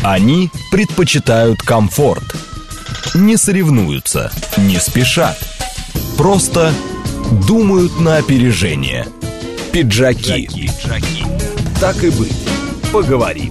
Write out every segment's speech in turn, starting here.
Они предпочитают комфорт. Не соревнуются, не спешат. Просто думают на опережение. Пиджаки. Так и быть. Поговорим.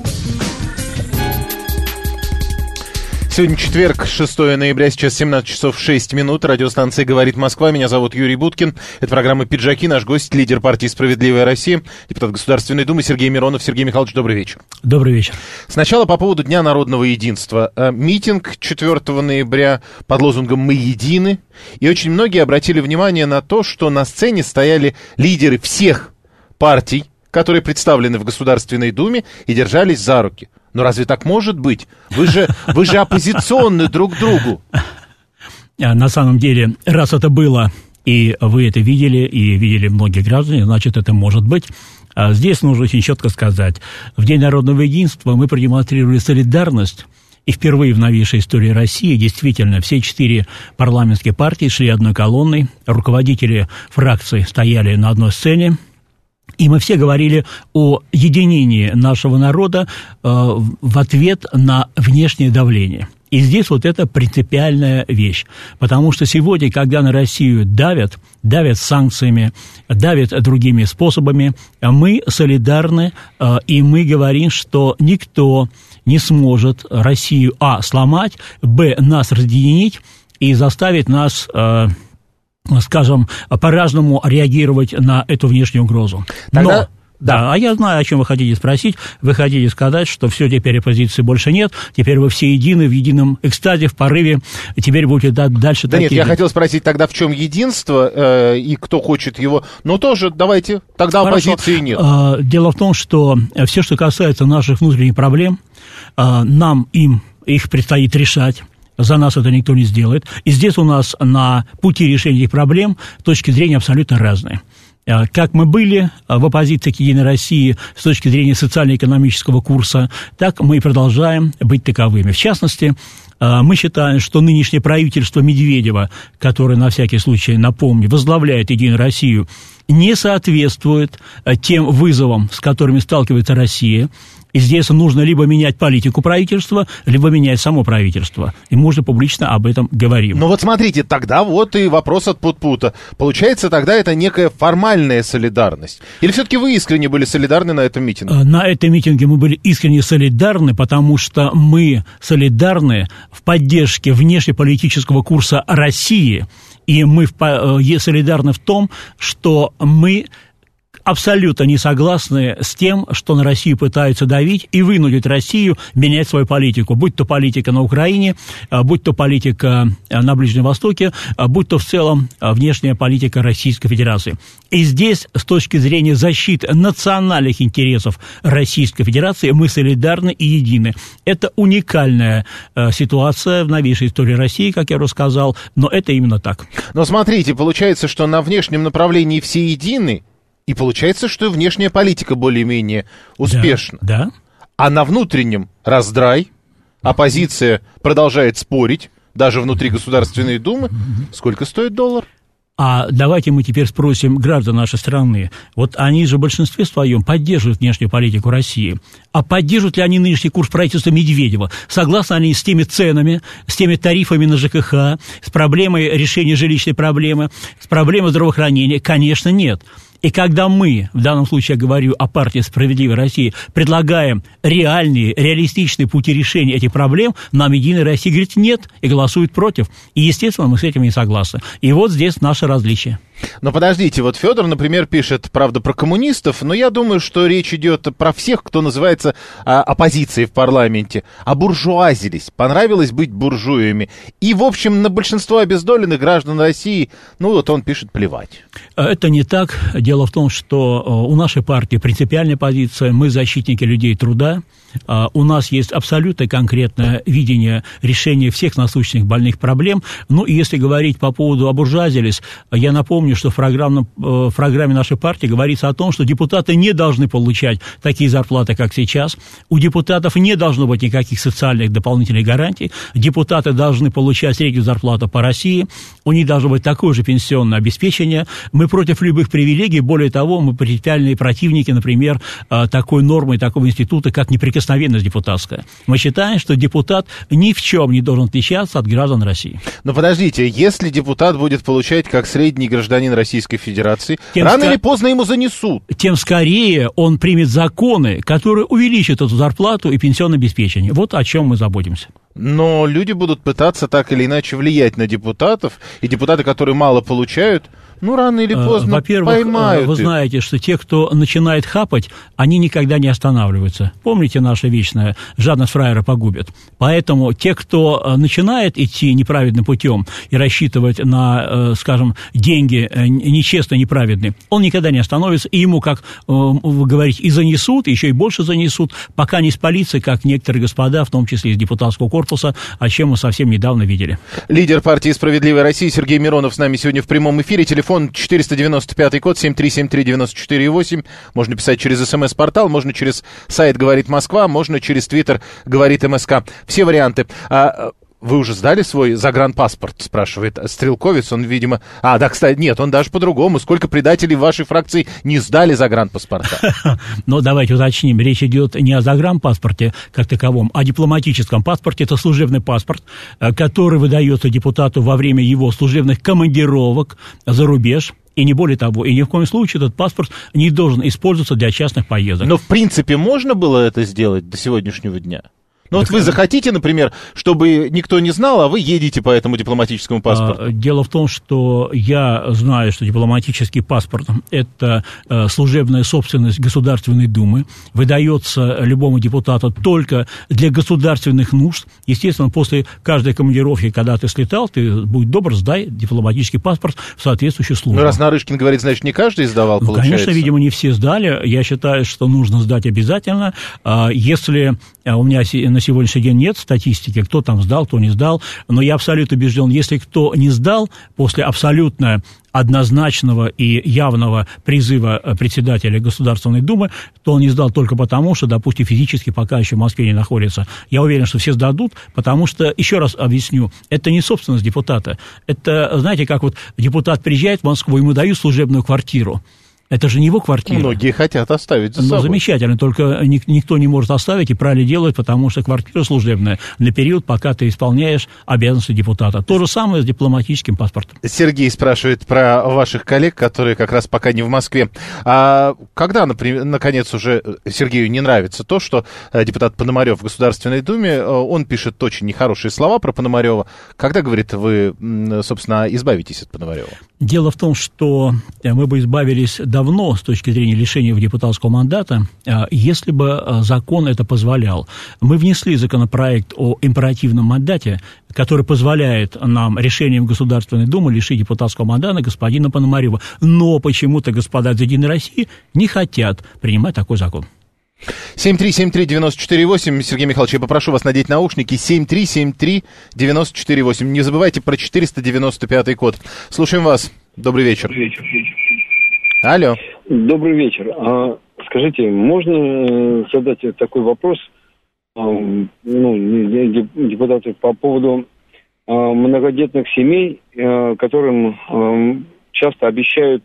Сегодня четверг, 6 ноября, сейчас 17 часов 6 минут. Радиостанция «Говорит Москва». Меня зовут Юрий Буткин. Это программа «Пиджаки». Наш гость, лидер партии «Справедливая Россия», депутат Государственной Думы Сергей Миронов. Сергей Михайлович, добрый вечер. Добрый вечер. Сначала по поводу Дня народного единства. Митинг 4 ноября под лозунгом «Мы едины». И очень многие обратили внимание на то, что на сцене стояли лидеры всех партий, которые представлены в Государственной Думе, и держались за руки. Но разве так может быть? Вы же оппозиционны друг к другу. На самом деле, раз это было, и вы это видели, и видели многие граждане, значит, это может быть. Здесь нужно очень четко сказать. В День народного единства мы продемонстрировали солидарность, и впервые в новейшей истории России действительно все 4 парламентские партии шли одной колонной, руководители фракций стояли на одной сцене, и мы все говорили о единении нашего народа в ответ на внешнее давление. И здесь вот это принципиальная вещь. Потому что сегодня, когда на Россию давят санкциями, давят другими способами, мы солидарны, и мы говорим, что никто не сможет Россию, сломать, нас разъединить и заставить нас... скажем, по-разному реагировать на эту внешнюю угрозу. Тогда... Да, а я знаю, о чем вы хотите спросить. Вы хотите сказать, что все, теперь оппозиции больше нет, теперь вы все едины, в едином экстазе, в порыве, и теперь будете дальше... Да нет, я хотел спросить тогда, в чем единство, и кто хочет его... Ну, тоже давайте, тогда оппозиции нет. Дело в том, что все, что касается наших внутренних проблем, их предстоит решать. За нас это никто не сделает. И здесь у нас на пути решения этих проблем точки зрения абсолютно разные. Как мы были в оппозиции к «Единой России» с точки зрения социально-экономического курса, так мы и продолжаем быть таковыми. В частности, мы считаем, что нынешнее правительство Медведева, которое, на всякий случай, напомню, возглавляет «Единую Россию», не соответствует тем вызовам, с которыми сталкивается Россия. И здесь нужно либо менять политику правительства, либо менять само правительство. И мы уже публично об этом говорим. Ну вот смотрите, тогда вот и вопрос от Пут-Пута. Получается, тогда это некая формальная солидарность. Или все-таки вы искренне были солидарны на этом митинге? На этом митинге мы были искренне солидарны, потому что мы солидарны в поддержке внешнеполитического курса России. И мы солидарны в том, что мы абсолютно не согласны с тем, что на Россию пытаются давить и вынудить Россию менять свою политику. Будь то политика на Украине, будь то политика на Ближнем Востоке, будь то в целом внешняя политика Российской Федерации. И здесь, с точки зрения защиты национальных интересов Российской Федерации, мы солидарны и едины. Это уникальная ситуация в новейшей истории России, как я уже сказал, но это именно так. Но смотрите, получается, что на внешнем направлении все едины, и получается, что внешняя политика более-менее успешна. Да. А на внутреннем раздрай, оппозиция продолжает спорить, даже внутри Государственной Думы. Сколько стоит доллар? А давайте мы теперь спросим граждан нашей страны. Вот они же в большинстве своем поддерживают внешнюю политику России. А поддерживают ли они нынешний курс правительства Медведева? Согласны они с теми ценами, с теми тарифами на ЖКХ, с проблемой решения жилищной проблемы, с проблемой здравоохранения? Конечно, нет. И когда мы, в данном случае я говорю о партии «Справедливой России», предлагаем реалистичные пути решения этих проблем, нам «Единая Россия» говорит «нет» и голосует против. И, естественно, мы с этим не согласны. И вот здесь наше различие. Но подождите, вот Федор, например, пишет, правда, про коммунистов, но я думаю, что речь идет про всех, кто называется оппозицией в парламенте. Обуржуазились, понравилось быть буржуями. И, в общем, на большинство обездоленных граждан России, ну вот он пишет, плевать. Это не так. Дело в том, что у нашей партии принципиальная позиция, мы защитники людей труда. У нас есть абсолютно конкретное видение решения всех насущных больных проблем. Ну, и если говорить по поводу обуржуазились, я напомню, что в программе нашей партии говорится о том, что депутаты не должны получать такие зарплаты, как сейчас. У депутатов не должно быть никаких социальных дополнительных гарантий. Депутаты должны получать среднюю зарплату по России. У них должно быть такое же пенсионное обеспечение. Мы против любых привилегий. Более того, мы принципиальные противники, например, такой нормы, такого института, как неприкосновенность неприкосновенность депутатская. Мы считаем, что депутат ни в чем не должен отличаться от граждан России. Но подождите, если депутат будет получать как средний гражданин Российской Федерации, рано или поздно ему занесут. Тем скорее он примет законы, которые увеличат эту зарплату и пенсионное обеспечение. Вот о чем мы заботимся. Но люди будут пытаться так или иначе влиять на депутатов, и депутаты, которые мало получают, рано или поздно поймают. Вы знаете, что те, кто начинает хапать, они никогда не останавливаются. Помните наше вечное «жадность фраера погубит». Поэтому те, кто начинает идти неправедным путем и рассчитывать на, скажем, деньги нечестно неправедные, он никогда не остановится, и ему, как вы говорите, и занесут, еще и больше занесут, пока не спалится, как некоторые господа, в том числе из депутатского корпуса, о чем мы совсем недавно видели. Лидер партии «Справедливая Россия» Сергей Миронов с нами сегодня в прямом эфире. Телефон 495 код 7373948. Можно писать через СМС-портал, можно через сайт «Говорит Москва», можно через твиттер «Говорит МСК». Все варианты. Вы уже сдали свой загранпаспорт, спрашивает стрелковец, он, видимо... да, кстати, нет, он даже по-другому. Сколько предателей в вашей фракции не сдали загранпаспорта? Но давайте уточним, речь идет не о загранпаспорте как таковом, а о дипломатическом паспорте. Это служебный паспорт, который выдается депутату во время его служебных командировок за рубеж. И не более того, и ни в коем случае этот паспорт не должен использоваться для частных поездок. Но, в принципе, можно было это сделать до сегодняшнего дня? Вот вы захотите, например, чтобы никто не знал, а вы едете по этому дипломатическому паспорту? Дело в том, что я знаю, что дипломатический паспорт – это служебная собственность Государственной Думы, выдается любому депутату только для государственных нужд. Естественно, после каждой командировки, когда ты слетал, ты, будь добр, сдай дипломатический паспорт в соответствующую службу. Раз Нарышкин говорит, значит, не каждый сдавал, получается? Конечно, видимо, не все сдали. Я считаю, что нужно сдать обязательно. Если у меня на сегодняшний день нет статистики, кто там сдал, кто не сдал, но я абсолютно убежден, если кто не сдал после абсолютно однозначного и явного призыва председателя Государственной Думы, то он не сдал только потому, что, допустим, физически пока еще в Москве не находится. Я уверен, что все сдадут, потому что, еще раз объясню, это не собственность депутата. Это, знаете, как вот депутат приезжает в Москву, ему дают служебную квартиру. Это же не его квартира. Многие хотят оставить за собой. Замечательно, только никто не может оставить и правильно делать, потому что квартира служебная на период, пока ты исполняешь обязанности депутата. То же самое с дипломатическим паспортом. Сергей спрашивает про ваших коллег, которые как раз пока не в Москве. А когда, например, наконец уже Сергею не нравится то, что депутат Пономарев в Государственной Думе, он пишет очень нехорошие слова про Пономарева. Когда, говорит, вы, собственно, избавитесь от Пономарева? Дело в том, что мы бы избавились давно с точки зрения лишения депутатского мандата, если бы закон это позволял. Мы внесли законопроект о императивном мандате, который позволяет нам решением Государственной Думы лишить депутатского мандата господина Пономарева. Но почему-то господа из «Единой России» не хотят принимать такой закон. 7373948. Сергей Михайлович, я попрошу вас надеть наушники. 7373948. Не забывайте про 495 код. Слушаем вас. Добрый вечер. Алло. Добрый вечер. Скажите, можно задать такой вопрос депутату по поводу многодетных семей, которым часто обещают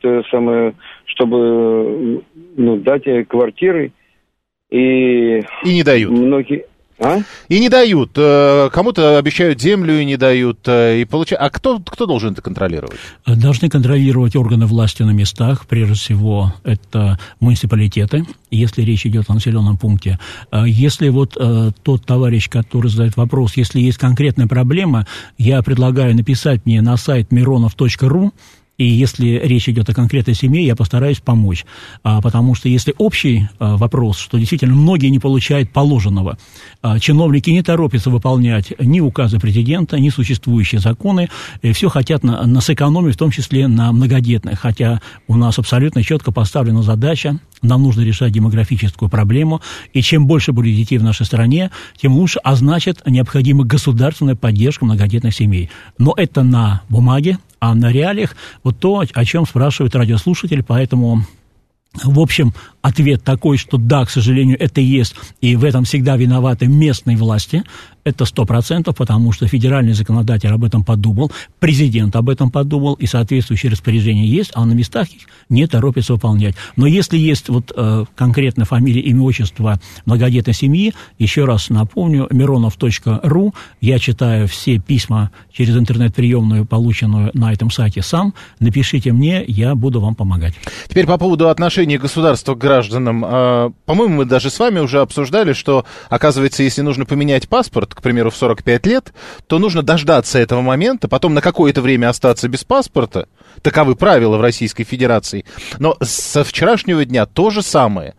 чтобы дать квартиры, и не дают. Многие... И не дают. Кому-то обещают землю и не дают. А кто должен это контролировать? Должны контролировать органы власти на местах. Прежде всего, это муниципалитеты, если речь идет о населенном пункте. Если тот товарищ, который задает вопрос, если есть конкретная проблема, я предлагаю написать мне на сайт mironov.ru. И если речь идет о конкретной семье, я постараюсь помочь. Потому что если общий вопрос, что действительно многие не получают положенного, чиновники не торопятся выполнять ни указы президента, ни существующие законы, все хотят сэкономить, в том числе на многодетных. Хотя у нас абсолютно четко поставлена задача, нам нужно решать демографическую проблему, и чем больше будет детей в нашей стране, тем лучше, а значит, необходима государственная поддержка многодетных семей. Но это на бумаге, а на реалиях то, о чем спрашивает радиослушатель, поэтому, в общем, ответ такой, что да, к сожалению, это есть, и в этом всегда виноваты местные власти, это 100%, потому что федеральный законодатель об этом подумал, президент об этом подумал, и соответствующие распоряжения есть, а на местах их не торопится выполнять. Но если есть вот конкретно фамилия, имя, отчество многодетной семьи, еще раз напомню, mironov.ru, я читаю все письма через интернет-приемную, полученную на этом сайте сам, напишите мне, я буду вам помогать. Теперь по поводу отношения государства к гражданам. По-моему, мы даже с вами уже обсуждали, что, оказывается, если нужно поменять паспорт, к примеру, в 45 лет, то нужно дождаться этого момента, потом на какое-то время остаться без паспорта. Таковы правила в Российской Федерации. Но со вчерашнего дня то же самое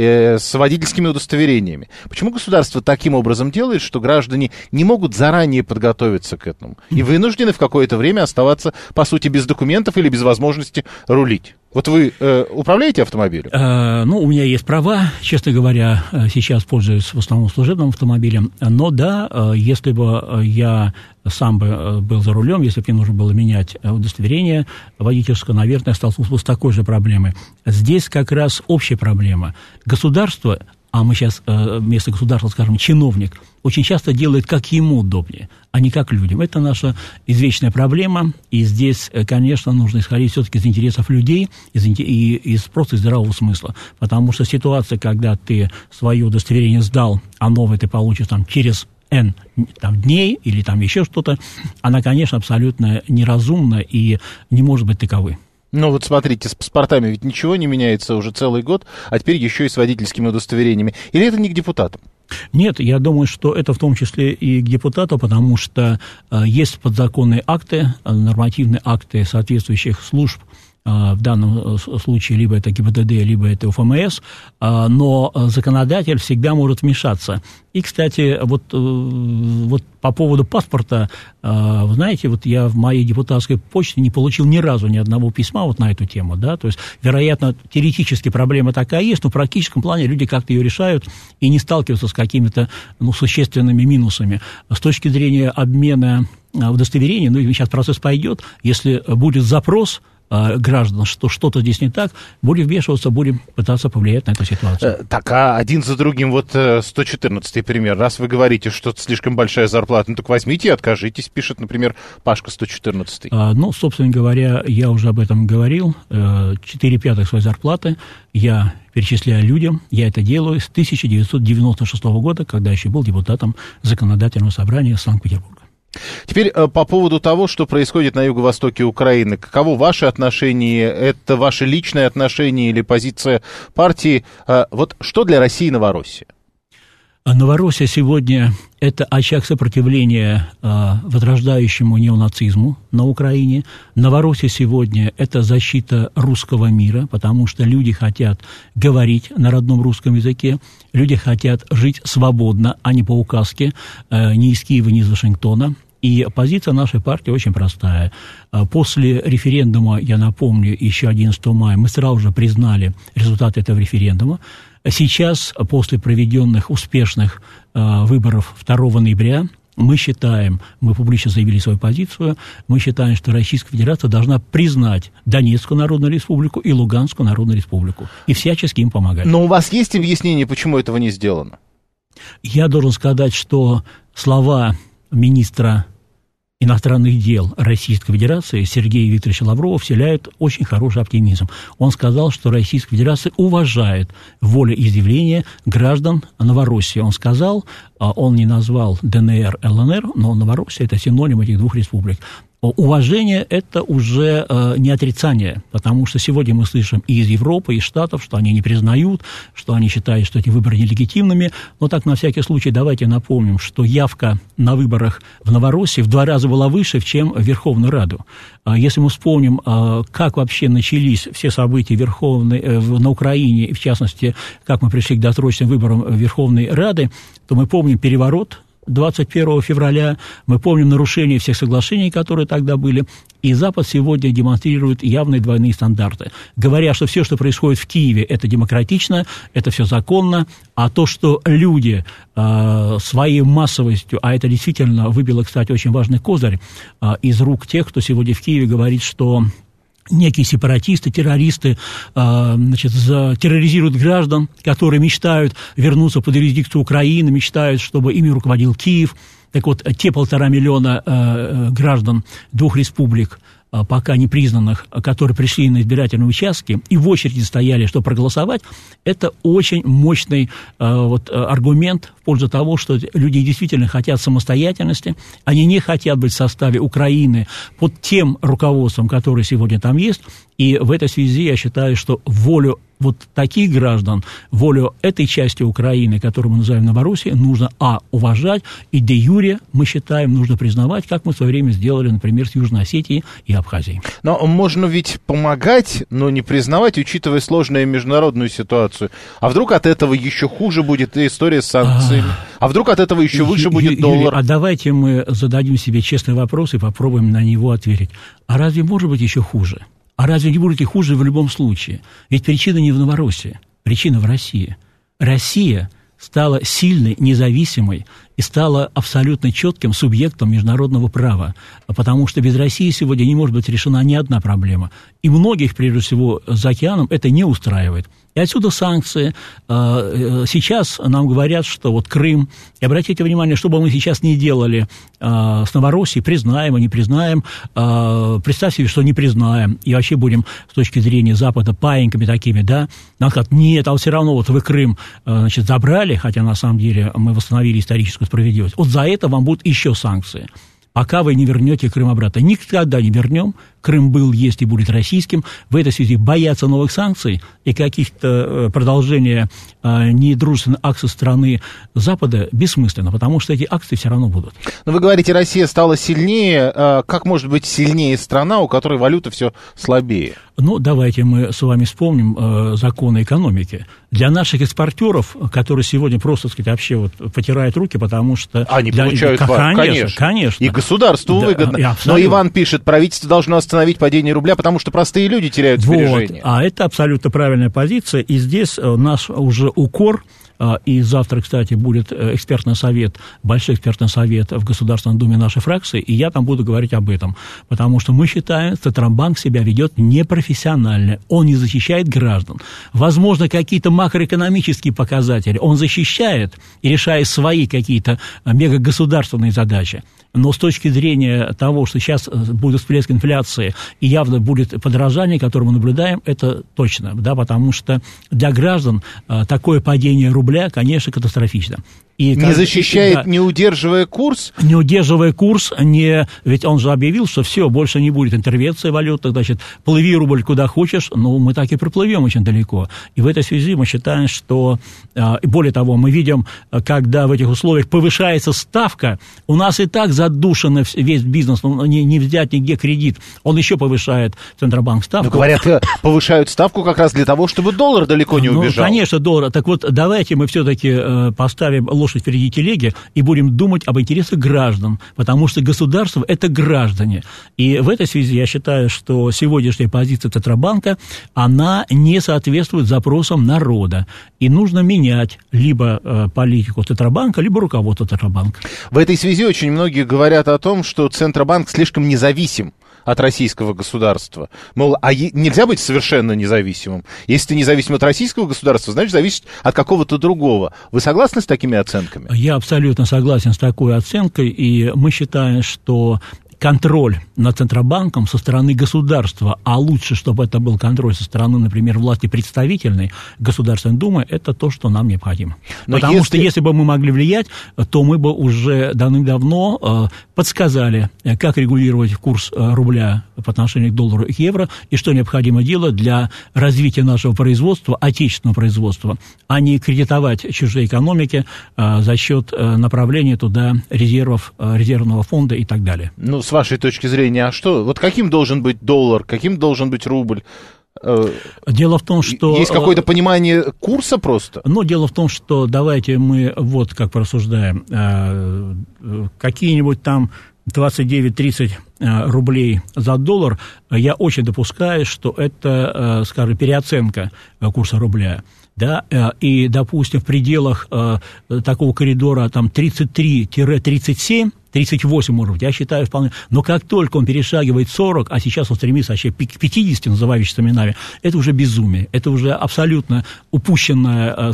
с водительскими удостоверениями. Почему государство таким образом делает, что граждане не могут заранее подготовиться к этому и вынуждены в какое-то время оставаться, по сути, без документов или без возможности рулить? Вот вы управляете автомобилем? У меня есть права, честно говоря, сейчас пользуюсь в основном служебным автомобилем, но да, если бы я сам бы был за рулем, если бы мне нужно было менять удостоверение водительское, наверное, столкнулся бы с такой же проблемой. Здесь как раз общая проблема. Государство, а мы сейчас вместо государства скажем чиновник, очень часто делает как ему удобнее, а не как людям. Это наша извечная проблема, и здесь, конечно, нужно исходить все-таки из интересов людей, из просто здравого смысла, потому что ситуация, когда ты свое удостоверение сдал, а новое ты получишь через N дней или еще что-то, она, конечно, абсолютно неразумна и не может быть таковой. Ну вот смотрите, с паспортами ведь ничего не меняется уже целый год, а теперь еще и с водительскими удостоверениями. Или это не к депутатам? Нет, я думаю, что это в том числе и к депутату, потому что есть подзаконные акты, нормативные акты соответствующих служб, в данном случае либо это ГИБДД, либо это УФМС, но законодатель всегда может вмешаться. И, кстати, вот по поводу паспорта, вы знаете, вот я в моей депутатской почте не получил ни разу ни одного письма вот на эту тему, да, то есть, вероятно, теоретически проблема такая есть, но в практическом плане люди как-то ее решают и не сталкиваются с какими-то, существенными минусами. С точки зрения обмена удостоверений, сейчас процесс пойдет, если будет запрос граждан, что что-то здесь не так, будем вмешиваться, будем пытаться повлиять на эту ситуацию. Так, а один за другим, 114-й пример. Раз вы говорите, что слишком большая зарплата, так возьмите и откажитесь, пишет, например, Пашка 114-й. Собственно говоря, я уже об этом говорил. 4/5 своей зарплаты я перечисляю людям. Я это делаю с 1996 года, когда еще был депутатом Законодательного собрания Санкт-Петербурга. Теперь по поводу того, что происходит на юго-востоке Украины. Каково ваше отношение? Это ваше личное отношение или позиция партии? Вот что для России Новороссия? Новороссия сегодня – это очаг сопротивления возрождающему неонацизму на Украине. Новороссия сегодня – это защита русского мира, потому что люди хотят говорить на родном русском языке, люди хотят жить свободно, а не по указке ни из Киева, ни из Вашингтона. И позиция нашей партии очень простая. После референдума, я напомню, еще 11 мая, мы сразу же признали результаты этого референдума. Сейчас, после проведенных успешных выборов 2 ноября, мы считаем, мы публично заявили свою позицию, мы считаем, что Российская Федерация должна признать Донецкую Народную Республику и Луганскую Народную Республику и всячески им помогать. Но у вас есть объяснение, почему этого не сделано? Я должен сказать, что слова министра иностранных дел Российской Федерации Сергея Викторовича Лаврова вселяют очень хороший оптимизм. Он сказал, что Российская Федерация уважает волеизъявление граждан Новороссии. Он сказал, он не назвал ДНР, ЛНР, но Новороссия – это синоним этих двух республик. Уважение – это уже не отрицание, потому что сегодня мы слышим и из Европы, и из Штатов, что они не признают, что они считают, что эти выборы нелегитимными. Но так, на всякий случай, давайте напомним, что явка на выборах в Новороссии в 2 раза была выше, чем в Верховную Раду. Если мы вспомним, как вообще начались все события на Украине, и в частности, как мы пришли к досрочным выборам Верховной Рады, то мы помним переворот 21 февраля, мы помним нарушения всех соглашений, которые тогда были, и Запад сегодня демонстрирует явные двойные стандарты, говоря, что все, что происходит в Киеве, это демократично, это все законно, а то, что люди своей массовостью, а это действительно выбило, кстати, очень важный козырь из рук тех, кто сегодня в Киеве говорит, что некие сепаратисты, террористы, терроризируют граждан, которые мечтают вернуться под юрисдикцию Украины, мечтают, чтобы ими руководил Киев. Так вот, те 1,5 миллиона граждан двух республик, пока не признанных, которые пришли на избирательные участки и в очереди стояли, чтобы проголосовать, это очень мощный аргумент в пользу того, что люди действительно хотят самостоятельности, они не хотят быть в составе Украины под тем руководством, которое сегодня там есть, и в этой связи я считаю, что волю вот таких граждан, волю этой части Украины, которую мы называем Новороссией, нужно, уважать, и де юре, мы считаем, нужно признавать, как мы в свое время сделали, например, с Южной Осетией и Абхазией. Но можно ведь помогать, но не признавать, учитывая сложную международную ситуацию. А вдруг от этого еще хуже будет история с санкциями? А вдруг от этого еще выше будет доллар? А давайте мы зададим себе честный вопрос и попробуем на него ответить. А разве может быть еще хуже? А разве не будет и хуже в любом случае? Ведь причина не в Новороссии, причина в России. Россия стала сильной, независимой и стала абсолютно четким субъектом международного права, потому что без России сегодня не может быть решена ни одна проблема. И многих, прежде всего, за океаном это не устраивает. И отсюда санкции. Сейчас нам говорят, что вот Крым, и обратите внимание, что бы мы сейчас ни делали с Новороссией, признаем и не признаем, представьте себе, что не признаем, и вообще будем с точки зрения Запада паиньками такими, да, нам скажут, нет, а все равно вот вы Крым, забрали, хотя на самом деле мы восстановили историческую справедливость. Вот за это вам будут еще санкции. Пока вы не вернете Крым обратно. Никогда не вернем. Крым был, есть и будет российским. В этой связи бояться новых санкций и каких-то продолжения недружественных акций страны Запада бессмысленно, потому что эти акции все равно будут. Но вы говорите, Россия стала сильнее. Как может быть сильнее страна, у которой валюта все слабее? Ну, давайте мы с вами вспомним законы экономики. Для наших экспортеров, которые сегодня просто, так сказать, вообще вот потирают руки, потому что... Они получают, конечно. И государству выгодно. Но Иван пишет, правительство должно остановить падение рубля, потому что простые люди теряют сбережения. А это абсолютно правильная позиция. И здесь наш уже укор... И завтра, кстати, будет экспертный совет, большой экспертный совет в Государственной Думе нашей фракции, и я там буду говорить об этом, потому что мы считаем, что Центробанк себя ведет непрофессионально, он не защищает граждан. Возможно, какие-то макроэкономические показатели он защищает и решает свои какие-то мегагосударственные задачи. Но с точки зрения того, что сейчас будет всплеск инфляции и явно будет подорожание, которое мы наблюдаем, это точно, да, потому что для граждан такое падение рубля, конечно, катастрофично. И не защищает, не удерживая курс? Не удерживая курс, ведь он же объявил, что все, больше не будет интервенции валютных, значит, плыви, рубль, куда хочешь, но мы так и проплывем очень далеко. И в этой связи мы считаем, что, более того, мы видим, когда в этих условиях повышается ставка, у нас и так задушен весь бизнес, не взять нигде кредит, он еще повышает Центробанк ставку. Но говорят, повышают ставку как раз для того, чтобы доллар далеко не убежал. Конечно, доллар. Так вот, давайте мы все-таки поставим лошадь впереди телеги и будем думать об интересах граждан, потому что государство – это граждане. И в этой связи я считаю, что сегодняшняя позиция Центробанка, она не соответствует запросам народа. И нужно менять либо политику Центробанка, либо руководство Центробанка. В этой связи очень многие говорят о том, что Центробанк слишком независим от российского государства. Мол, нельзя быть совершенно независимым. Если ты независим от российского государства, значит, зависишь от какого-то другого. Вы согласны с такими оценками? Я абсолютно согласен с такой оценкой, и мы считаем, что контроль над Центробанком со стороны государства, а лучше, чтобы это был контроль со стороны, например, власти представительной Государственной Думы, это то, что нам необходимо. Потому что если бы мы могли влиять, то мы бы уже давным-давно подсказали, как регулировать курс рубля по отношению к доллару и к евро, и что необходимо делать для развития нашего производства, отечественного производства, а не кредитовать чужие экономики за счет направления туда резервов, резервного фонда и так далее. Ну, с вашей точки зрения, а что? Вот каким должен быть доллар, каким должен быть рубль? Дело в том, что... Есть какое-то понимание курса просто? Но дело в том, что давайте мы вот как порассуждаем. Какие-нибудь там 29-30 рублей за доллар, я очень допускаю, что это, скажем, переоценка курса рубля. Да, и, допустим, в пределах такого коридора там 33-37 38 может быть, я считаю вполне. Но как только он перешагивает 40, а сейчас он стремится вообще к 50, называющимся именами, это уже безумие, это уже абсолютно упущенные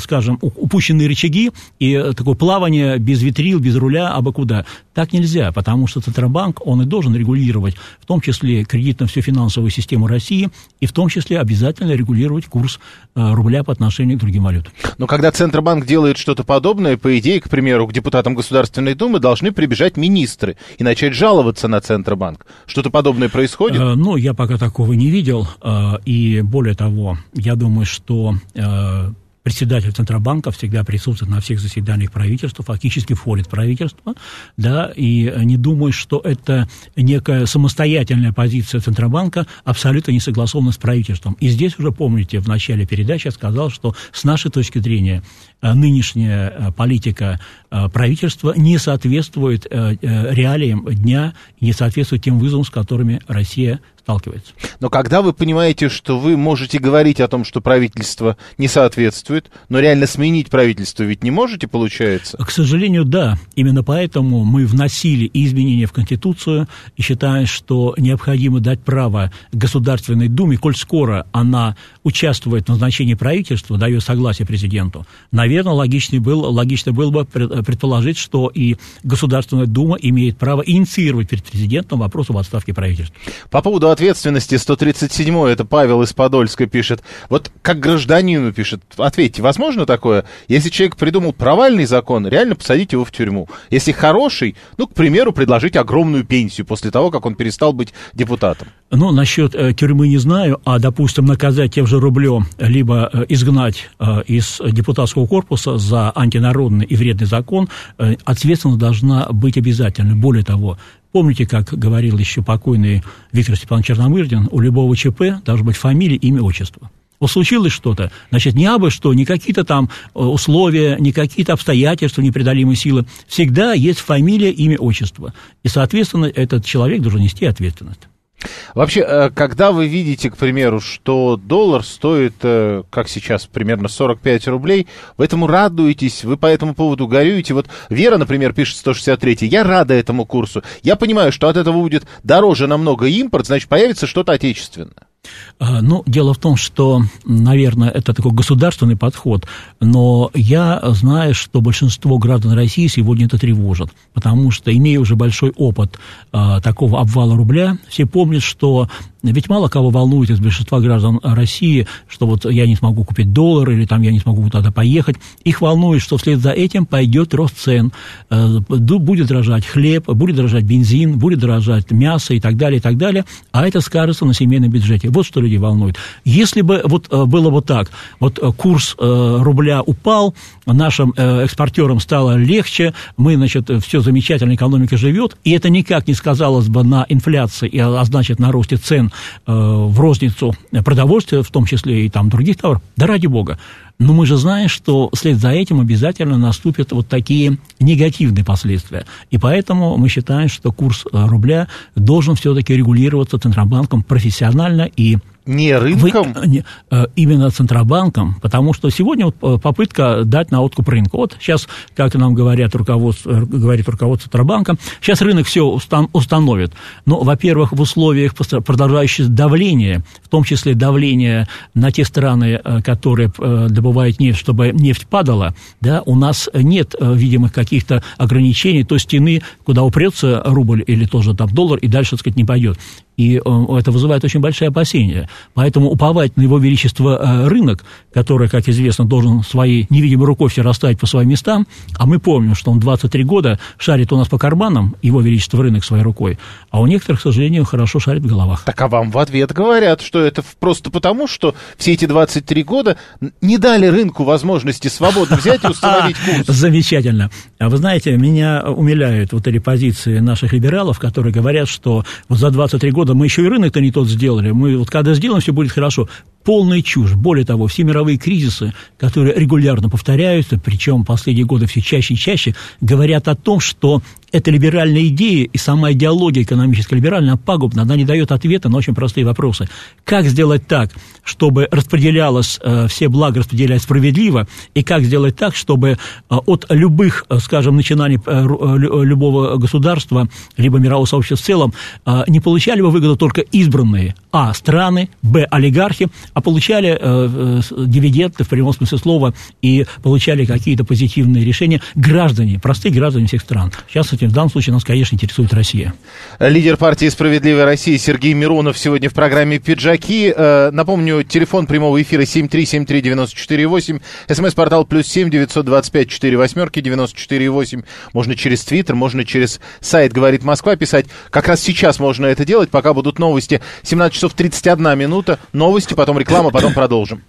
рычаги и такое плавание без витрил, без руля, абы куда. Так нельзя, потому что Центробанк, он и должен регулировать, в том числе кредитно всю финансовую систему России, и в том числе обязательно регулировать курс рубля по отношению к другим валютам. Но когда Центробанк делает что-то подобное, по идее, к примеру, к депутатам Государственной Думы должны прибежать министры и начать жаловаться на Центробанк. Что-то подобное происходит? Я пока такого не видел, и более того, я думаю, что председатель Центробанка всегда присутствует на всех заседаниях правительства, фактически входит в правительство, да, и не думаю, что это некая самостоятельная позиция Центробанка, абсолютно не согласована с правительством. И здесь уже, помните, в начале передачи я сказал, что с нашей точки зрения нынешняя политика правительства не соответствует реалиям дня, не соответствует тем вызовам, с которыми Россия сталкивается. Но когда вы понимаете, что вы можете говорить о том, что правительство не соответствует, но реально сменить правительство ведь не можете, получается? К сожалению, да. Именно поэтому мы вносили и изменения в Конституцию и считаем, что необходимо дать право Государственной Думе, коль скоро она участвует в назначении правительства, дает согласие президенту. Наверное, логично было бы предположить, что и Государственная Дума имеет право инициировать перед президентом вопрос об отставке правительства. По поводу ответственности 137-й, это Павел из Подольска пишет. Вот как гражданину пишет, ответьте, возможно такое? Если человек придумал провальный закон, реально посадить его в тюрьму. Если хороший, к примеру, предложить огромную пенсию после того, как он перестал быть депутатом. Насчет тюрьмы не знаю, а, допустим, наказать тем же рублем, либо изгнать из депутатского корпуса за антинародный и вредный закон, ответственность должна быть обязательной. Более того, помните, как говорил еще покойный Виктор Степанович Черномырдин, у любого ЧП должна быть фамилия, имя, отчество. Вот случилось что-то, значит, не абы что, не какие-то там условия, не какие-то обстоятельства, непреодолимые силы. Всегда есть фамилия, имя, отчество. И, соответственно, этот человек должен нести ответственность. Вообще, когда вы видите, к примеру, что доллар стоит, как сейчас, примерно 45 рублей, вы этому радуетесь, вы по этому поводу горюете. Вот Вера, например, пишет 163, я рада этому курсу. Я понимаю, что от этого будет дороже намного импорт, значит, появится что-то отечественное. Дело в том, что, наверное, это такой государственный подход, но я знаю, что большинство граждан России сегодня это тревожит, потому что, имея уже большой опыт такого обвала рубля, все помнят, что ведь мало кого волнует из большинства граждан России, что вот я не смогу купить доллар или там я не смогу туда поехать. Их волнует, что вслед за этим пойдет рост цен, будет дорожать хлеб, будет дорожать бензин, будет дорожать мясо и так далее, а это скажется на семейном бюджете. Вот что людей волнует. Если бы было бы так, курс рубля упал, нашим экспортерам стало легче, все замечательно, экономика живет, и это никак не сказалось бы на инфляции, а значит на росте цен в розницу продовольствия, в том числе и там других товаров, да ради бога. Но мы же знаем, что вслед за этим обязательно наступят вот такие негативные последствия. И поэтому мы считаем, что курс рубля должен все-таки регулироваться Центробанком профессионально и не рынком? Именно Центробанком, потому что сегодня попытка дать на откуп рынку. Вот сейчас, как нам говорит руководство Центробанка, сейчас рынок все установит. Но, во-первых, в условиях продолжающегося давления, в том числе давления на те страны, которые добывают нефть, чтобы нефть падала, да, у нас нет видимых каких-то ограничений, той стены, куда упрется рубль или тоже там доллар, и дальше, так сказать, не пойдет. И это вызывает очень большие опасения. Поэтому уповать на его величество рынок, который, как известно, должен своей невидимой рукой все расставить по своим местам, а мы помним, что он 23 года шарит у нас по карманам, его величество рынок своей рукой, а у некоторых, к сожалению, хорошо шарит в головах. Так а вам в ответ говорят, что это просто потому, что все эти 23 года не дали рынку возможности свободно взять и установить курс. Замечательно. Вы знаете, меня умиляют вот эти позиции наших либералов, которые говорят, что вот за 23 года мы еще и рынок-то не тот сделали. Мы вот когда сделаем, все будет хорошо. Полная чушь. Более того, все мировые кризисы, которые регулярно повторяются, причем последние годы все чаще и чаще, говорят о том, что эта либеральная идея и сама идеология экономическая либеральная пагубна, она не дает ответа на очень простые вопросы. Как сделать так, чтобы распределялось, все блага распределялись справедливо, и как сделать так, чтобы от любых, скажем, начинаний любого государства, либо мирового сообщества в целом, не получали бы выгоду только избранные, а, страны, б, олигархи, а получали дивиденды в прямом смысле слова и получали какие-то позитивные решения граждане, простые граждане всех стран. Сейчас в данном случае нас, конечно, интересует Россия. Лидер партии «Справедливая Россия» Сергей Миронов сегодня в программе «Пиджаки». Напомню, телефон прямого эфира 7373948, смс-портал +7 925 48 94,8. Можно через Твиттер, можно через сайт «Говорит Москва» писать. Как раз сейчас можно это делать, пока будут новости. 17 часов 31 минута. Новости, потом реклама, потом продолжим.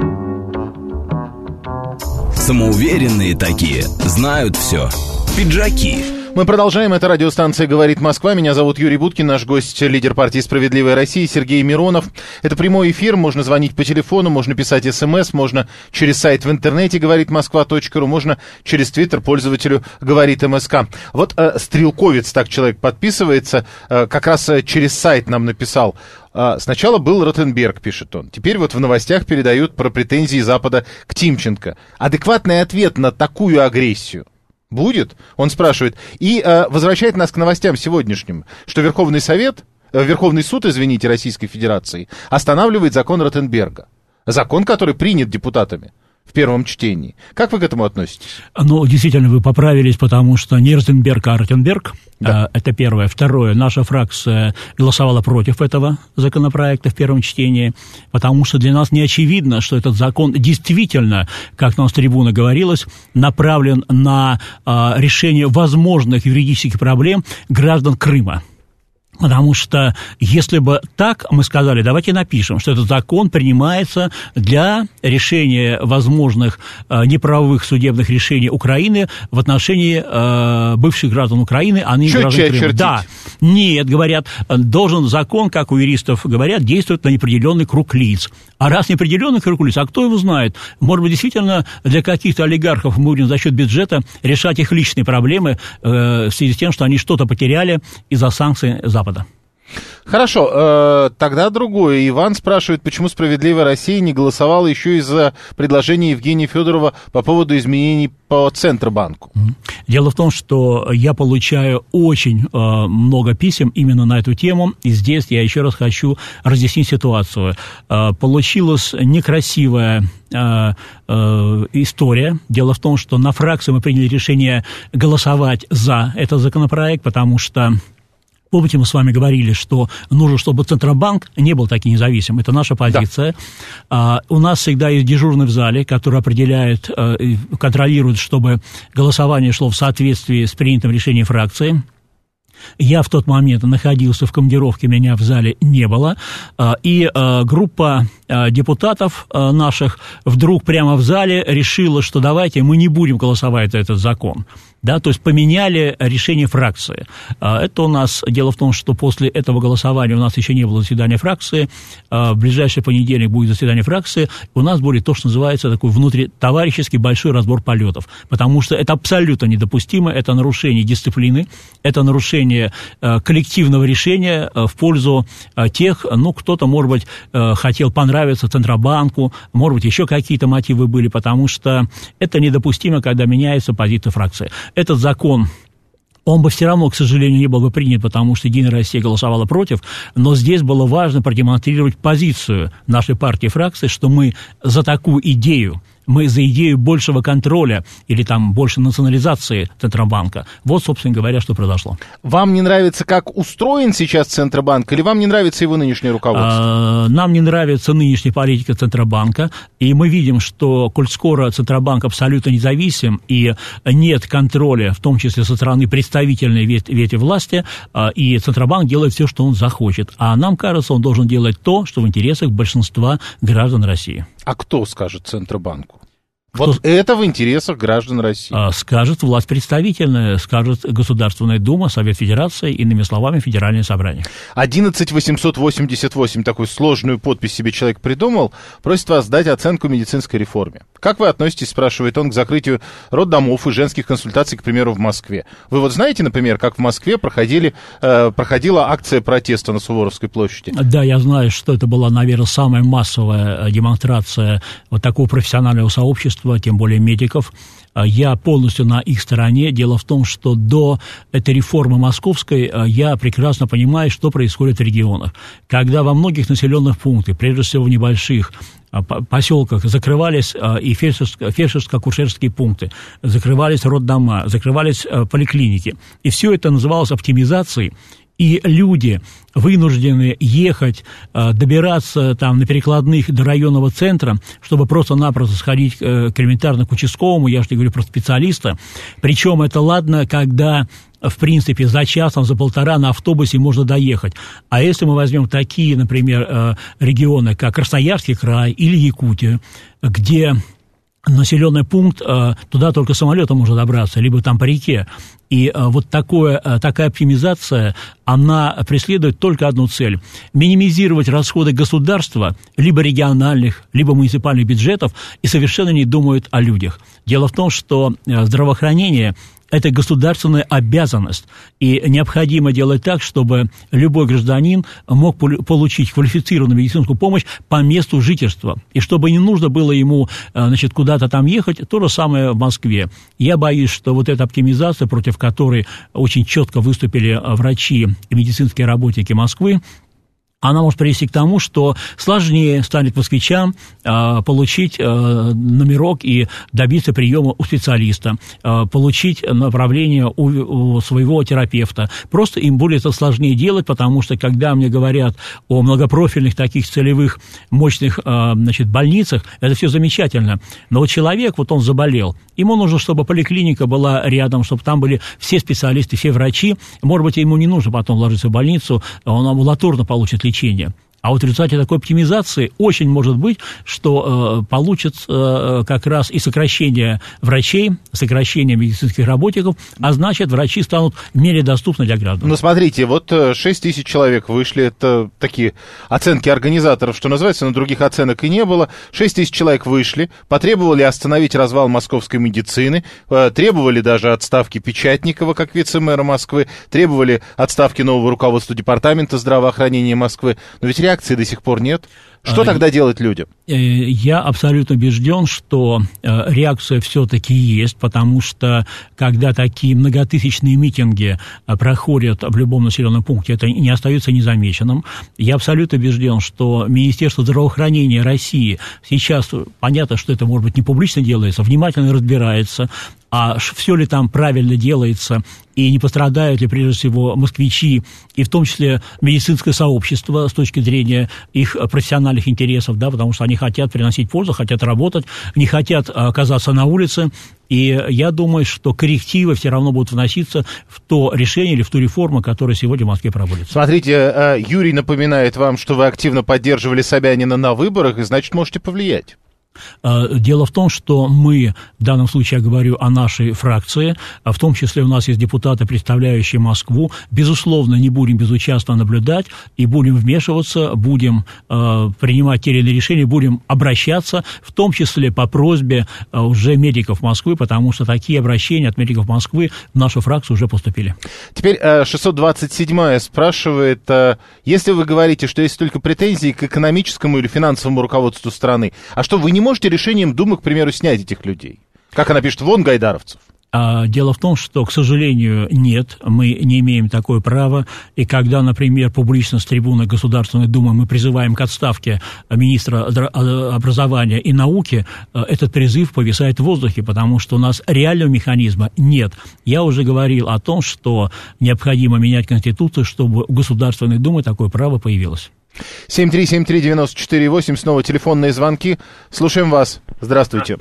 Самоуверенные такие, знают все. Пиджаки. Мы продолжаем. Это радиостанция «Говорит Москва». Меня зовут Юрий Буткин. Наш гость — лидер партии «Справедливая Россия» Сергей Миронов. Это прямой эфир. Можно звонить по телефону, можно писать СМС, можно через сайт в интернете говоритмосква.ру, можно через Твиттер пользователю «Говорит МСК». Вот Стрелковец, так человек подписывается, как раз через сайт нам написал. Сначала был Ротенберг, пишет он. Теперь вот в новостях передают про претензии Запада к Тимченко. Адекватный ответ на такую агрессию будет? Он спрашивает. И возвращает нас к новостям сегодняшним, что Верховный суд, Российской Федерации останавливает закон Ротенберга. Закон, который принят депутатами в первом чтении. Как вы к этому относитесь? Ну, действительно, вы поправились, потому что не Ротенберг, а Ротенберг. Да. Это первое. Второе. Наша фракция голосовала против этого законопроекта в первом чтении, потому что для нас не очевидно, что этот закон действительно, как нам с трибуны говорилось, направлен на решение возможных юридических проблем граждан Крыма. Потому что, если бы так, мы сказали, давайте напишем, что этот закон принимается для решения возможных неправовых судебных решений Украины в отношении бывших граждан Украины, а ныне граждан Крыма. Да, нет, говорят, должен закон, как у юристов говорят, действовать на неопределенный круг лиц. А раз неопределенный круг лиц, а кто его знает? Может быть, действительно, для каких-то олигархов мы будем за счет бюджета решать их личные проблемы в связи с тем, что они что-то потеряли из-за санкций Запада. Хорошо, тогда другое. Иван спрашивает, почему «Справедливая Россия» не голосовала еще из-за предложения Евгения Федорова по поводу изменений по Центробанку. Дело в том, что я получаю очень много писем именно на эту тему, и здесь я еще раз хочу разъяснить ситуацию. Получилась некрасивая история. Дело в том, что на фракции мы приняли решение голосовать за этот законопроект, потому что помните, мы с вами говорили, что нужно, чтобы Центробанк не был таким независимым. Это наша позиция. Да. У нас всегда есть дежурный в зале, который определяет, контролирует, чтобы голосование шло в соответствии с принятым решением фракции. Я в тот момент находился в командировке, меня в зале не было, и группа депутатов наших вдруг прямо в зале решила, что давайте мы не будем голосовать за этот закон. Да, то есть поменяли решение фракции. Это у нас, дело в том, что после этого голосования у нас еще не было заседания фракции, в ближайший понедельник будет заседание фракции, у нас будет то, что называется такой внутритоварищеский большой разбор полетов, потому что это абсолютно недопустимо, это нарушение дисциплины, это нарушение коллективного решения в пользу тех, ну, кто-то, может быть, хотел понравиться Центробанку, может быть, еще какие-то мотивы были, потому что это недопустимо, когда меняется позиция фракции. Этот закон, он бы все равно, к сожалению, не был бы принят, потому что «Единая Россия» голосовала против, но здесь было важно продемонстрировать позицию нашей партии и фракции, что мы за такую идею, мы за идею большего контроля или там больше национализации Центробанка. Вот, собственно говоря, что произошло. Вам не нравится, как устроен сейчас Центробанк, или вам не нравится его нынешнее руководство? Нам не нравится нынешняя политика Центробанка, и мы видим, что, коль скоро Центробанк абсолютно независим, и нет контроля, в том числе со стороны представительной ветви власти, и Центробанк делает все, что он захочет. А нам кажется, он должен делать то, что в интересах большинства граждан России. А кто скажет Центробанку? Вот это в интересах граждан России. Скажет власть представительная, скажет Государственная Дума, Совет Федерации, иными словами, Федеральное собрание. 11888, такую сложную подпись себе человек придумал, просит вас дать оценку медицинской реформе. Как вы относитесь, спрашивает он, к закрытию роддомов и женских консультаций, к примеру, в Москве? Вы вот знаете, например, как в Москве проходила акция протеста на Суворовской площади? Да, я знаю, что это была, наверное, самая массовая демонстрация вот такого профессионального сообщества, тем более медиков. Я полностью на их стороне. Дело в том, что до этой реформы московской я прекрасно понимаю, что происходит в регионах. Когда во многих населенных пунктах, прежде всего в небольших поселках, закрывались и фельдшерско-акушерские пункты, закрывались роддома, закрывались поликлиники. И все это называлось оптимизацией. И люди вынуждены ехать, добираться там на перекладных до районного центра, чтобы просто-напросто сходить элементарно к участковому, я же не говорю про специалиста. Причем это ладно, когда, в принципе, за час, за полтора на автобусе можно доехать. А если мы возьмем такие, например, регионы, как Красноярский край или Якутия, где населенный пункт, туда только самолетом можно добраться, либо там по реке. И вот такая оптимизация, она преследует только одну цель – минимизировать расходы государства, либо региональных, либо муниципальных бюджетов, и совершенно не думают о людях. Дело в том, что здравоохранение – это государственная обязанность, и необходимо делать так, чтобы любой гражданин мог получить квалифицированную медицинскую помощь по месту жительства, и чтобы не нужно было ему, куда-то там ехать. То же самое в Москве. Я боюсь, что вот эта оптимизация, против которой очень четко выступили врачи и медицинские работники Москвы, она может привести к тому, что сложнее станет москвичам получить номерок и добиться приема у специалиста, получить направление у своего терапевта. Просто им будет это сложнее делать, потому что, когда мне говорят о многопрофильных таких целевых мощных больницах, это все замечательно. Но вот человек, вот он заболел, ему нужно, чтобы поликлиника была рядом, чтобы там были все специалисты, все врачи. Может быть, ему не нужно потом ложиться в больницу, он амбулаторно получит лечение. А вот в результате такой оптимизации очень может быть, что получится как раз и сокращение врачей, сокращение медицинских работников, а значит, врачи станут менее доступны для граждан. Ну, смотрите, вот 6 тысяч человек вышли, это такие оценки организаторов, что называется, но других оценок и не было. 6 тысяч человек вышли, потребовали остановить развал московской медицины, требовали даже отставки Печатникова как вице-мэра Москвы, требовали отставки нового руководства департамента здравоохранения Москвы. Но ведь реакции до сих пор нет. Что тогда делать людям? Я абсолютно убежден, что реакция все-таки есть, потому что когда такие многотысячные митинги проходят в любом населенном пункте, это не остается незамеченным. Я абсолютно убежден, что Министерство здравоохранения России сейчас, понятно, что это, может быть, не публично делается, внимательно разбирается, а все ли там правильно делается, и не пострадают ли, прежде всего, москвичи, и в том числе медицинское сообщество с точки зрения их профессиональных интересов, да, потому что они хотят приносить пользу, хотят работать, не хотят оказаться на улице. И я думаю, что коррективы все равно будут вноситься в то решение или в ту реформу, которая сегодня в Москве проводится. Смотрите, Юрий напоминает вам, что вы активно поддерживали Собянина на выборах, и, значит, можете повлиять. Дело в том, что мы, в данном случае я говорю о нашей фракции, в том числе у нас есть депутаты, представляющие Москву, безусловно, не будем безучастно наблюдать и будем вмешиваться, будем принимать те или иные решения, будем обращаться, в том числе по просьбе уже медиков Москвы, потому что такие обращения от медиков Москвы в нашу фракцию уже поступили. Теперь 627-я спрашивает, если вы говорите, что есть только претензии к экономическому или финансовому руководству страны, а что, вы не можете решением Думы, к примеру, снять этих людей? Как она пишет, вон гайдаровцев. Дело в том, что, к сожалению, нет, мы не имеем такое право, и когда, например, публично с трибуны Государственной Думы мы призываем к отставке министра образования и науки, этот призыв повисает в воздухе, потому что у нас реального механизма нет. Я уже говорил о том, что необходимо менять Конституцию, чтобы у Государственной Думы такое право появилось. 7373948, снова телефонные звонки. Слушаем вас. Здравствуйте.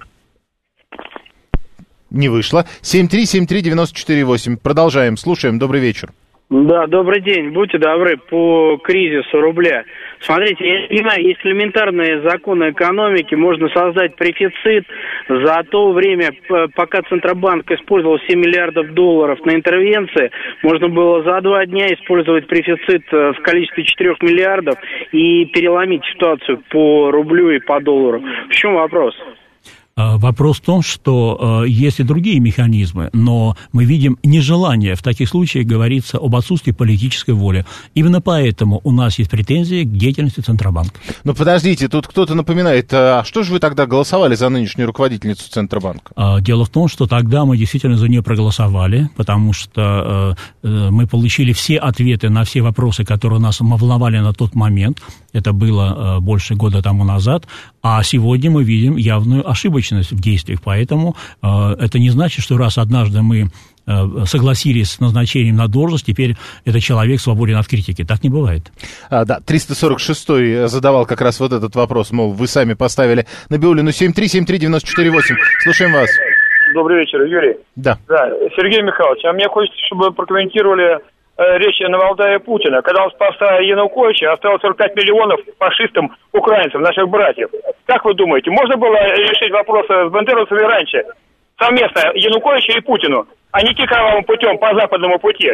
Не вышло. 7373948. Продолжаем. Слушаем. Добрый вечер. Да, добрый день. Будьте добры, по кризису рубля. Смотрите, я понимаю, есть элементарные законы экономики, можно создать префицит. За то время, пока Центробанк использовал 7 миллиардов долларов на интервенции, можно было за 2 дня использовать префицит в количестве 4 миллиардов и переломить ситуацию по рублю и по доллару. В чем вопрос? Вопрос в том, что есть и другие механизмы, но мы видим нежелание в таких случаях говорится об отсутствии политической воли. Именно поэтому у нас есть претензии к деятельности Центробанка. Но подождите, тут кто-то напоминает, а что же вы тогда голосовали за нынешнюю руководительницу Центробанка? Дело в том, что тогда мы действительно за нее проголосовали, потому что мы получили все ответы на все вопросы, которые нас волновали на тот момент. Это было больше года тому назад. А сегодня мы видим явную ошибочность в действиях. Поэтому это не значит, что раз однажды мы согласились с назначением на должность, теперь этот человек свободен от критики. Так не бывает. Да, 346-й задавал как раз вот этот вопрос, мол, вы сами поставили Набиуллину 7373948. Слушаем вас. Добрый вечер, Юрий. Да. Сергей Михайлович, а мне хочется, чтобы вы прокомментировали речь Навалдая Путина, когда он спас Януковича, оставил 45 миллионов фашистам, украинцам, наших братьев. Как вы думаете, можно было решить вопрос с бандеровцами раньше, совместно Януковичу и Путину, а не идти кровавым путем по западному пути?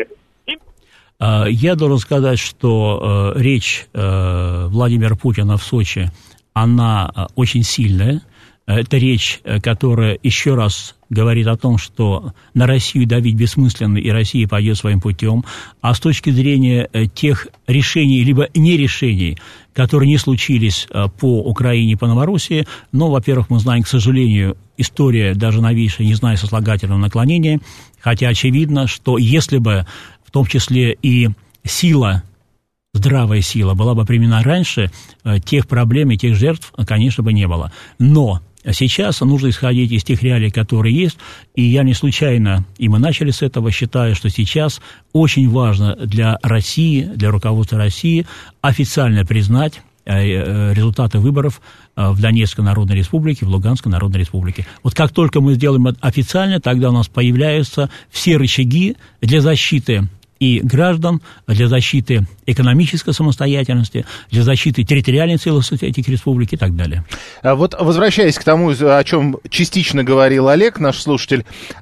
Я должен сказать, что речь Владимира Путина в Сочи, она очень сильная. Это речь, которая еще раз говорит о том, что на Россию давить бессмысленно, и Россия пойдет своим путем. А с точки зрения тех решений, либо нерешений, которые не случились по Украине и по Новороссии, ну, во-первых, мы знаем, к сожалению, история даже новейшая не знает сослагательного наклонения, хотя очевидно, что если бы в том числе и сила, здравая сила была бы применена раньше, тех проблем и тех жертв, конечно, бы не было. Но сейчас нужно исходить из тех реалий, которые есть, и я не случайно, и мы начали с этого, считаю, что сейчас очень важно для России, для руководства России официально признать результаты выборов в Донецкой Народной Республике, в Луганской Народной Республике. Вот как только мы сделаем это официально, тогда у нас появляются все рычаги для защиты и граждан, для защиты экономической самостоятельности, для защиты территориальной целостности этих республик и так далее. Вот возвращаясь к тому, о чем частично говорил Олег, наш слушатель,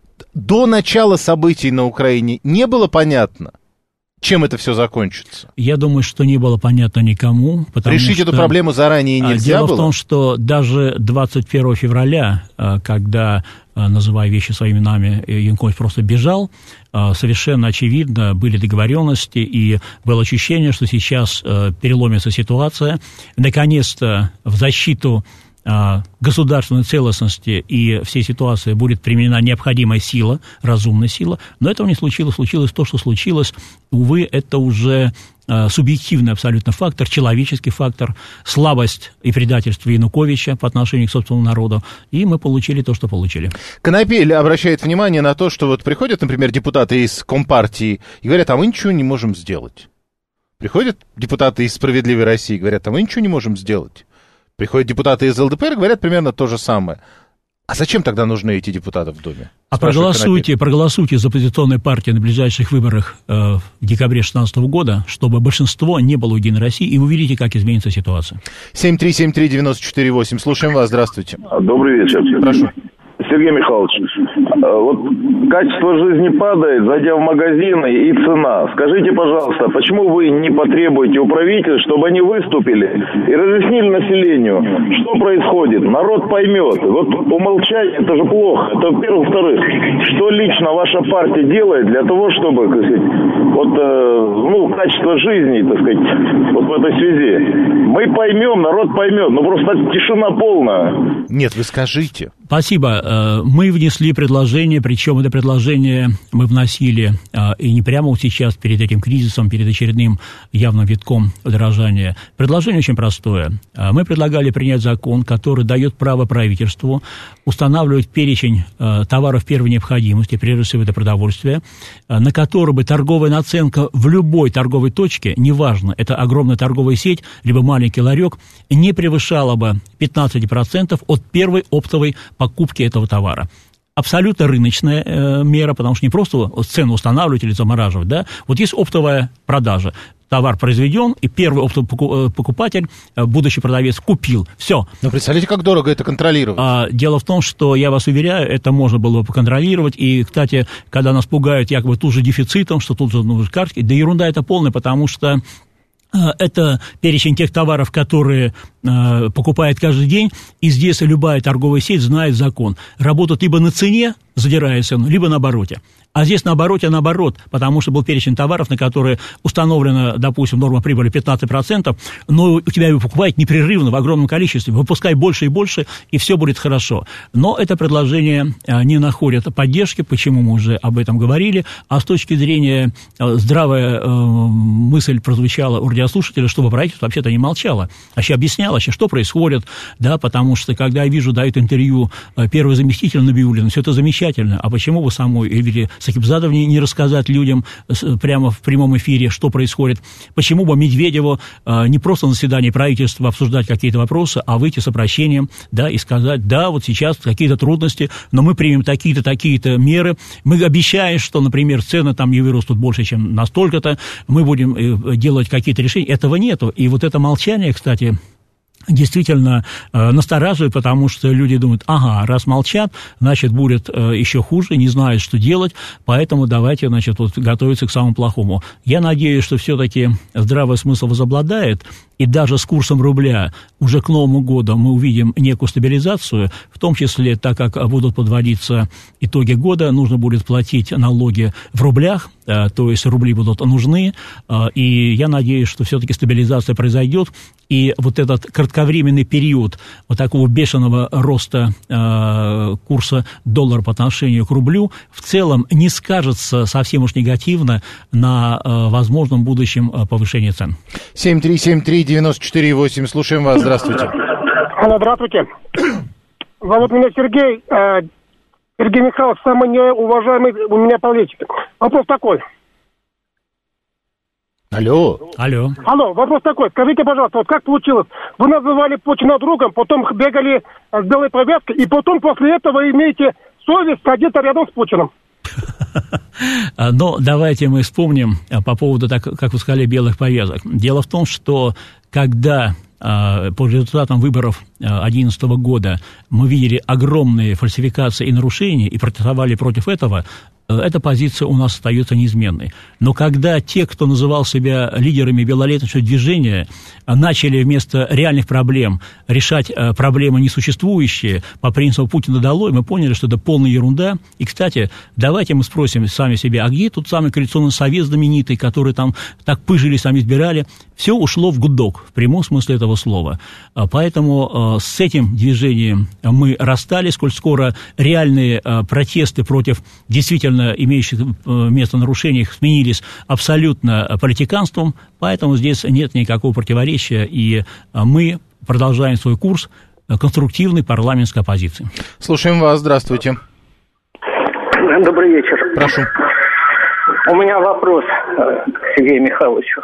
до начала событий на Украине не было понятно, чем это все закончится? Я думаю, что не было понятно никому. Решить эту проблему заранее нельзя было? Дело в том, что даже 21 февраля, когда, называя вещи своими именами, Янукович просто бежал, совершенно очевидно были договоренности, и было ощущение, что сейчас переломится ситуация. Наконец-то в защиту государственной целостности и всей ситуации будет применена необходимая сила, разумная сила, но этого не случилось. Случилось то, что случилось. Увы, это уже субъективный абсолютно фактор, человеческий фактор, слабость и предательство Януковича по отношению к собственному народу, и мы получили то, что получили. Конопель обращает внимание на то, что вот приходят, например, депутаты из Компартии и говорят, а мы ничего не можем сделать. Приходят депутаты из «Справедливой России» и говорят, а мы ничего не можем сделать. Приходят депутаты из ЛДПР, говорят примерно то же самое. А зачем тогда нужны эти депутаты в Думе? Проголосуйте за оппозиционные партии на ближайших выборах в декабре 2016 года, чтобы большинство не было у Единой России, и вы увидите, как изменится ситуация. 7373948. Слушаем вас. Здравствуйте. Добрый вечер. Прошу. Сергей Михайлович, вот качество жизни падает, зайдя в магазины, и цена. Скажите, пожалуйста, почему вы не потребуете у правительства, чтобы они выступили и разъяснили населению, что происходит? Народ поймет. Вот умолчать это же плохо. Это во-первых. Во-вторых, что лично ваша партия делает для того, чтобы, так сказать, качество жизни, так сказать, вот в этой связи. Мы поймем, народ поймет, но просто тишина полная. Нет, вы скажите. Спасибо. Мы внесли предложение, причем это предложение мы вносили и не прямо вот сейчас, перед этим кризисом, перед очередным явным витком удорожания. Предложение очень простое. Мы предлагали принять закон, который дает право правительству устанавливать перечень товаров первой необходимости, прежде всего это продовольствие, на который бы торговая наценка в любой торговой точке, неважно, это огромная торговая сеть, либо маленький ларек, не превышала бы 15% от первой оптовой покупки этого товара. абсолютно рыночная мера, потому что не просто цену устанавливать или замораживать, да, вот есть оптовая продажа. Товар произведен, и первый оптовый покупатель, будущий продавец, купил. Все. Но представляете, как дорого это контролировать? Дело в том, что, я вас уверяю, это можно было бы поконтролировать. И, кстати, когда нас пугают якобы тут же дефицитом, что тут же нужны карточки, да ерунда это полная, потому что это перечень тех товаров, которые покупает каждый день, и здесь любая торговая сеть знает закон. Работают либо на цене, задирая цену, либо на обороте. А здесь на обороте наоборот, потому что был перечень товаров, на которые установлена, допустим, норма прибыли 15%, но у тебя его покупают непрерывно, в огромном количестве, выпускай больше и больше, и все будет хорошо. Но это предложение не находит поддержки, почему мы уже об этом говорили, а с точки зрения здравая мысль прозвучала у радиослушателя, чтобы правительство вообще-то не молчало, вообще объясняло, что происходит, да, потому что, когда я вижу, дают интервью первый заместитель Набиуллина, все это замечательно, а почему вы самой или Сакибзадов не рассказать людям прямо в прямом эфире, что происходит? Почему бы Медведеву не просто на заседании правительства обсуждать какие-то вопросы, а выйти с обращением, да, и сказать, да, вот сейчас какие-то трудности, но мы примем такие-то меры, мы обещаем, что, например, цены там не вырастут больше, чем на столько-то, мы будем делать какие-то решения. Этого нету. И вот это молчание, кстати, действительно настораживает, потому что люди думают, ага, раз молчат, значит, будет еще хуже, не знают, что делать, поэтому давайте, значит, вот готовиться к самому плохому. Я надеюсь, что все-таки здравый смысл возобладает, и даже с курсом рубля уже к Новому году мы увидим некую стабилизацию, в том числе, так как будут подводиться итоги года, нужно будет платить налоги в рублях, то есть рубли будут нужны, и я надеюсь, что все-таки стабилизация произойдет, и вот этот кратковременный период вот такого бешеного роста курса доллара по отношению к рублю в целом не скажется совсем уж негативно на возможном будущем повышении цен. 7373948, слушаем вас, здравствуйте. Алло, здравствуйте. Зовут меня Сергей. Сергей Михайлович, самый неуважаемый у меня политик. Вопрос такой. Алло, вопрос такой. Скажите, пожалуйста, вот как получилось? Вы называли Путина другом, потом бегали с белой повязкой, и потом после этого имеете совесть где-то рядом с Путиным. Но давайте мы вспомним по поводу, как вы сказали, белых повязок. Дело в том, что когда по результатам выборов 2011 года мы видели огромные фальсификации и нарушения и протестовали против этого, эта позиция у нас остается неизменной. Но когда те, кто называл себя лидерами белолеточного движения, начали вместо реальных проблем решать проблемы несуществующие по принципу Путина долой, мы поняли, что это полная ерунда. И, кстати, давайте мы спросим сами себя, а где тут самый коалиционный совет знаменитый, который там так пыжились, там избирали? Все ушло в гудок, в прямом смысле этого слова. Поэтому с этим движением мы расстались, коль скоро реальные протесты против действительно имеющих место нарушений сменились абсолютно политиканством, поэтому здесь нет никакого противоречия, и мы продолжаем свой курс конструктивной парламентской оппозиции. Слушаем вас, здравствуйте. Добрый вечер. Прошу. У меня вопрос к Сергею Михайловичу.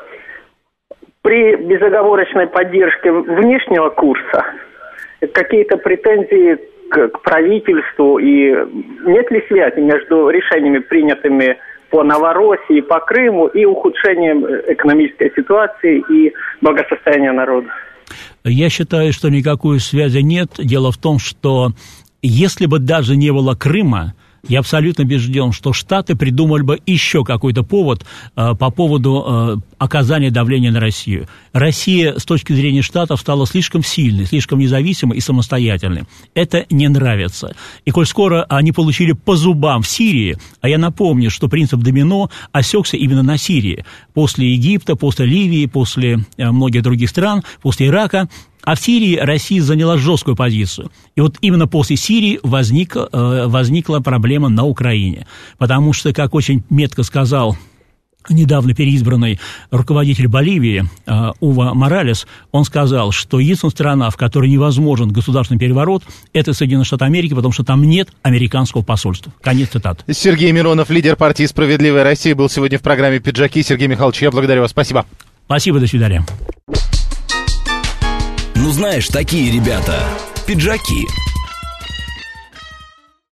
При безоговорочной поддержке внешнего курса какие-то претензии к правительству, и нет ли связи между решениями, принятыми по Новороссии, по Крыму, и ухудшением экономической ситуации и благосостояния народа? Я считаю, что никакой связи нет. Дело в том, что если бы даже не было Крыма, я абсолютно убежден, что Штаты придумали бы еще какой-то повод по поводу оказания давления на Россию. Россия с точки зрения Штатов стала слишком сильной, слишком независимой и самостоятельной. Это не нравится. И коль скоро они получили по зубам в Сирии, а я напомню, что принцип домино осекся именно на Сирии. После Египта, после Ливии, после многих других стран, после Ирака. А в Сирии Россия заняла жесткую позицию. И вот именно после Сирии возникла проблема на Украине. Потому что, как очень метко сказал недавно переизбранный руководитель Боливии Ува Моралес, он сказал, что единственная страна, в которой невозможен государственный переворот, это Соединенные Штаты Америки, потому что там нет американского посольства. Конец цитаты. Сергей Миронов, лидер партии «Справедливая Россия», был сегодня в программе «Пиджаки». Сергей Михайлович, я благодарю вас. Спасибо. Спасибо, до свидания. Ну, знаешь, такие ребята, пиджаки.